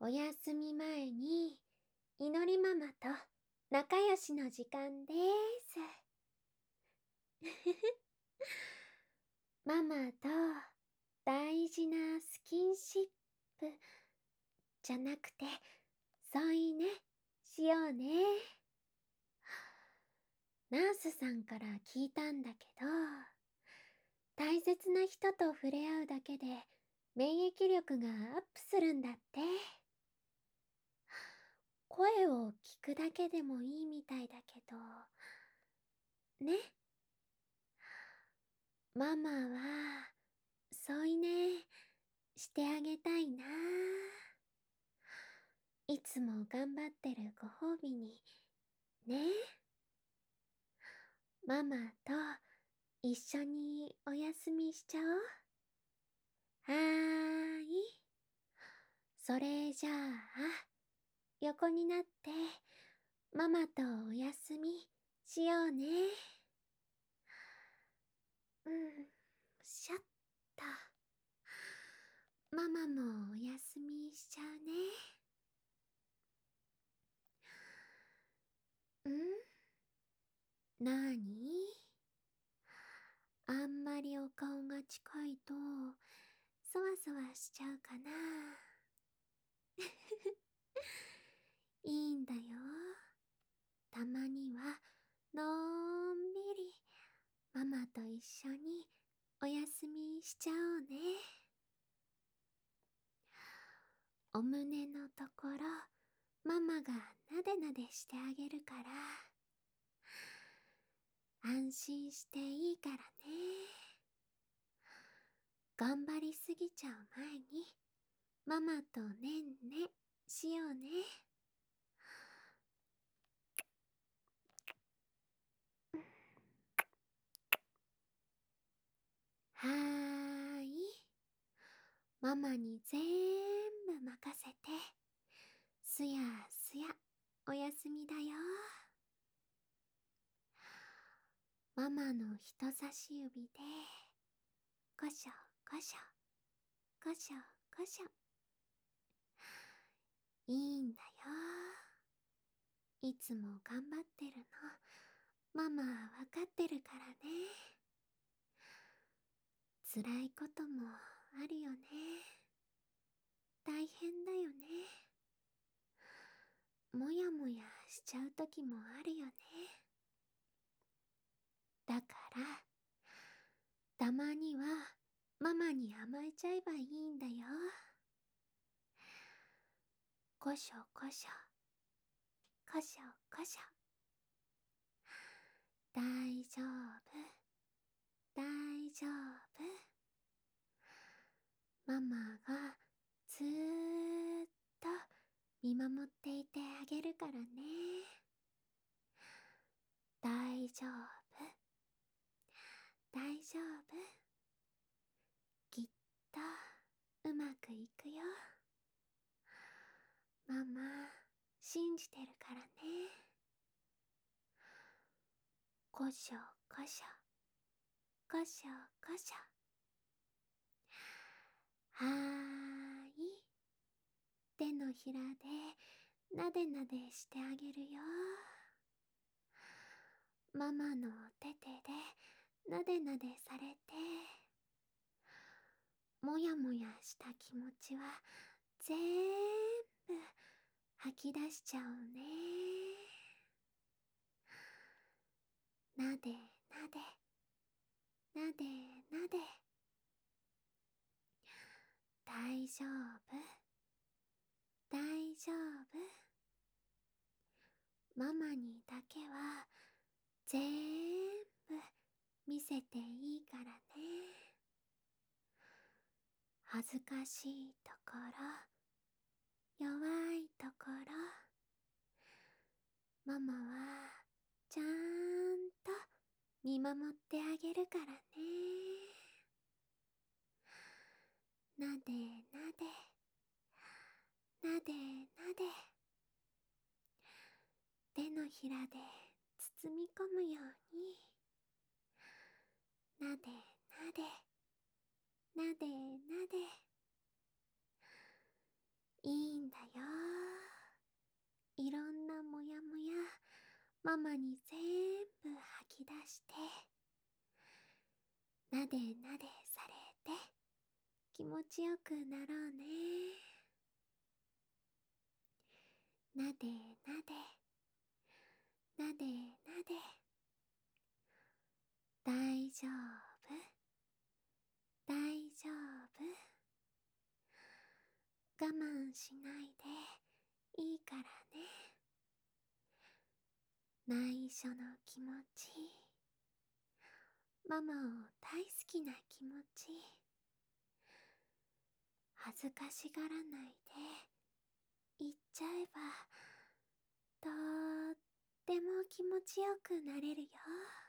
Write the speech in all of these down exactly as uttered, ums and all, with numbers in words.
お休み前に、いのりママと仲良しの時間です。ママと大事なスキンシップじゃなくて、添い寝しようね。ナースさんから聞いたんだけど、大切な人と触れ合うだけで免疫力がアップするんだって。声を聞くだけでもいいみたいだけど、ね。ママは添い寝してあげたいな。いつも頑張ってるご褒美にね。ママと一緒にお休みしちゃおう。はーい。それじゃあ、横になってママとお休みしようね。うん、しゃっと。ママもお休みしちゃうね。ん？なーに？あんまりお顔が近いと、そわそわしちゃうかな。いいんだよ。たまには、のんびり、ママと一緒にお休みしちゃおうね。お胸のところ、ママがなでなでしてあげるから、安心していいからね。頑張りすぎちゃう前に、ママとねんねしようね。はーい。ママにぜーんぶ任せて、すやすやおやすみだよ。ママの人差し指で、こしょこしょ、こしょこしょ。いいんだよ。いつも頑張ってるの、ママはわかってるからね。辛いこともあるよね。大変だよね。もやもやしちゃう時もあるよね。だから、たまにはママに甘えちゃえばいいんだよ。こしょこしょ、こしょこしょ。大丈夫、大丈夫。ママがずーっと見守っていてあげるからね。大丈夫、大丈夫。きっとうまくいくよ。ママ信じてるからね。こしょこしょ、こしょこしょ。はーい。手のひらでなでなでしてあげるよ。ママの手手でなでなでされて、もやもやした気持ちはぜーんぶ吐き出しちゃうね。なでなで、なでなで。大丈夫、大丈夫。ママにだけはぜーんぶ見せていいからね。恥ずかしいところ、弱いところ、ママはちゃんと見守ってあげるからね。なでなで、なでなで。手のひらで包み込むように、なでなで、なでなで。いいんだよ。 ママに全部吐き出して、なでなでされて気持ちよくなろうね。なでなでなでなで、大丈夫大丈夫、我慢しないでいいからね。内緒の気持ち、ママを大好きな気持ち、恥ずかしがらないで言っちゃえば、とっても気持ちよくなれるよ。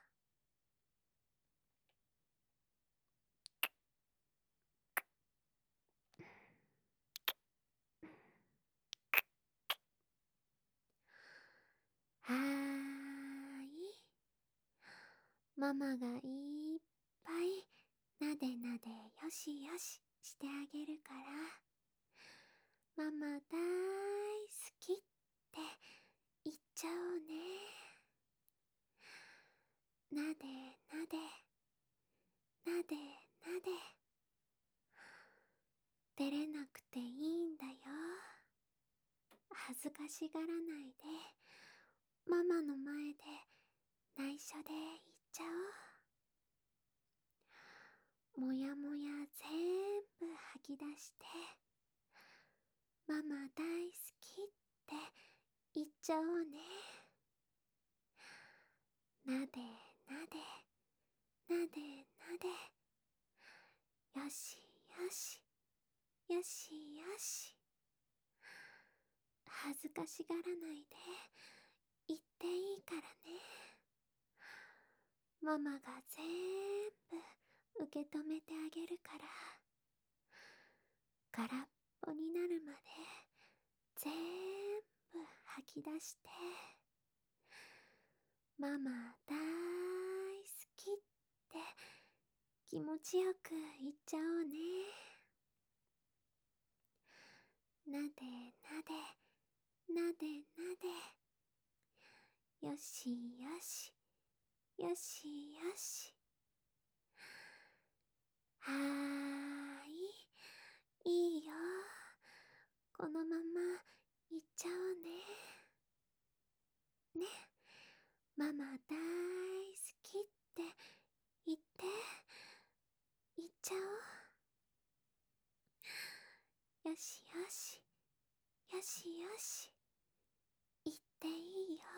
はーい、ママがいっぱいなでなでよしよししてあげるから、ママ大好きって言っちゃおうね。なでなでなでなで、照れなくていいんだよ。恥ずかしがらないで、ママの前で内緒で言っちゃおう。もやもや全部吐き出して、ママ大好きって言っちゃおうね。なでなでなでなで、よしよしよしよし、恥ずかしがらないで言っていいからね。ママが全部受け止めてあげるから、空っぽになるまで全部吐き出して、ママ大好きって気持ちよく言っちゃおうね。なでなでなでなで、よしよしよしよし、はーい、いいよ、このまま行っちゃおうね。ね、ママ大好きって言って言っちゃおう。よしよしよしよし、言っていいよ。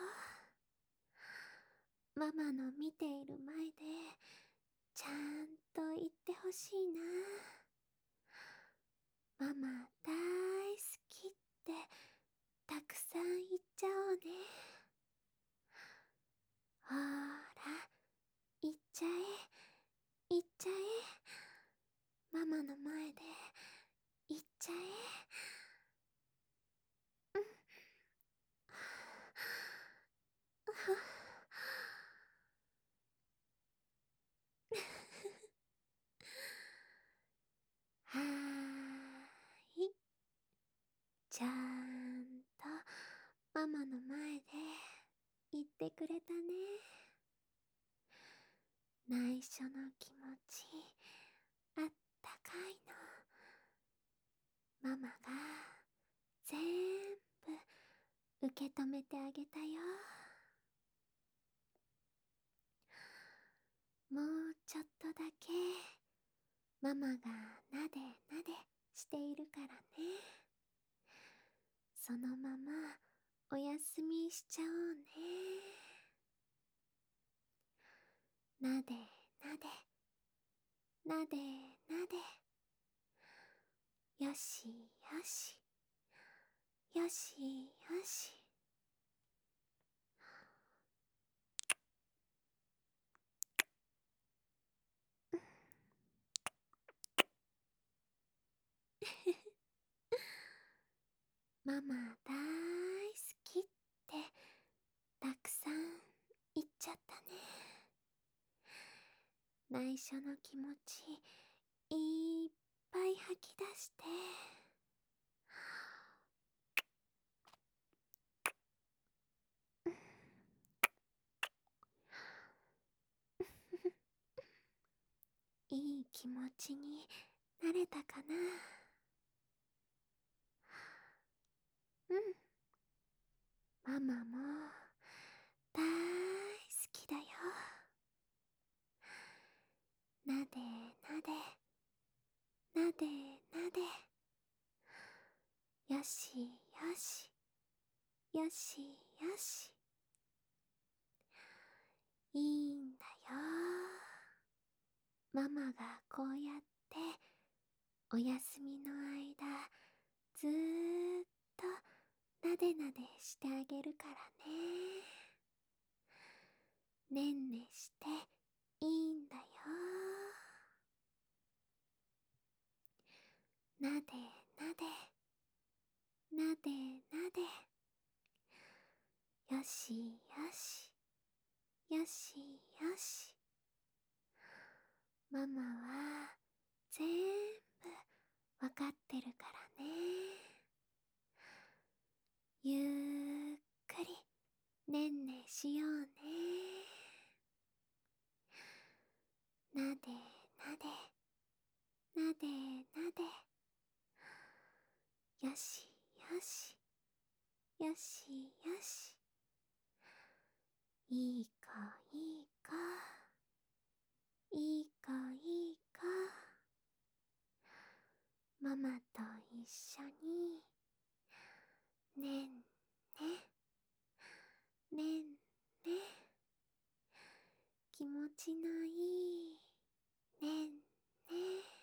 ママの見ている前でちゃんと言ってほしいな。ママ大好きってたくさん言っちゃおうね。ほーら、言っちゃえ言っちゃえ、ママの前で言っちゃえ。うん。はーい、ちゃんとママの前で言ってくれたね。内緒の気持ち、あったかいの。ママが全部受け止めてあげたよ。もうちょっとだけママがなでなでしているからね。そのままおやすみしちゃおうね。なでなでなでなで、よしよしよしよし。ママ大好きってたくさん言っちゃったね。内緒の気持ちいっぱい吐き出して、 ちになれたかな。うん。ママもだいすきだよ。なでなでなでなで。よしよしよしよし。いいんだよ。ママがこうやってお休みの間ずーっとなでなでしてあげるからね。ねんねしていいんだよ。なでなでなでなで。よしよしよしよし。ママはぜんぶわかってるからね。ゆっくりねんねしようね。なでなでなでなで。よしよしよしよし。いい子いい子いい子いい子。ママと一緒にねんねねんね。気持ちのいいねんね。